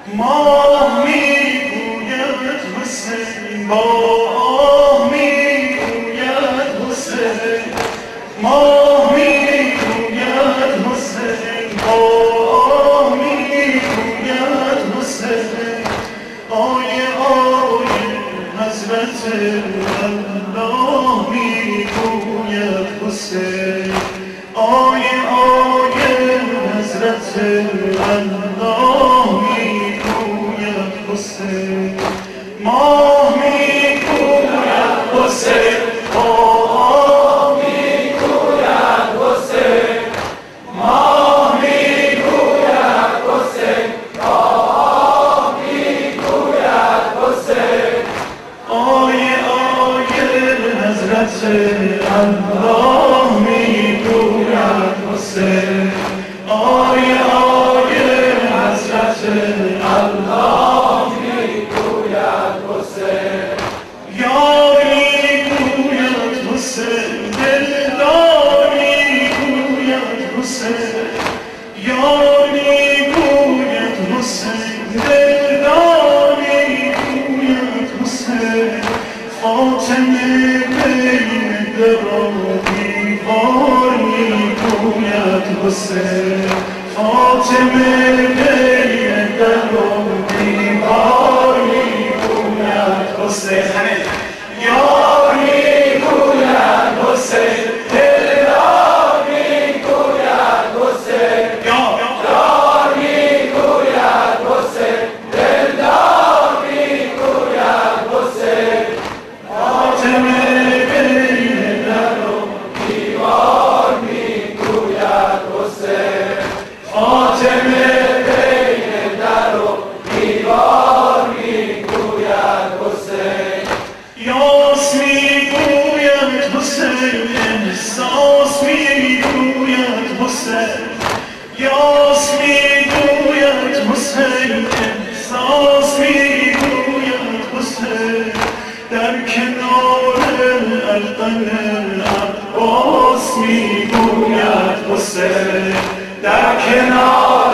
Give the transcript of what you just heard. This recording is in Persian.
ماه میگوید حسین، با آه میگوید حسین، ماه میگوید حسین، با آه میگوید حسین. آیه آیه حضرت الله میگوید حسین، آیه آیه حضرت الله میگوید حسین. ماه میگوید حسین، آه میگوید حسین، ماه میگوید حسین، آه میگوید حسین. آیه آیه حضرت الله میگوید حسین، آیه آیه حضرت الله میگوید حسین. یار میگوید حسین، دلدار میگوید حسین، یار میگوید حسین، دلدار میگوید حسین. فاطمه بین در و دیوار میگوید حسین، فاطمه بین در و دیوار میگوید حسین. یار میگوید حسین، دلدار میگوید حسین، یار میگوید حسین، دلدار میگوید حسین. فاطمه بین در و دیوار میگوید حسین، فاطمه بین در و دیوار میگوید حسین. یاس میگوید حسین، احساس میگوید حسین، یاس میگوید حسین، احساس میگوید حسین. در کنار القلب عباس میگوید حسین، در کنار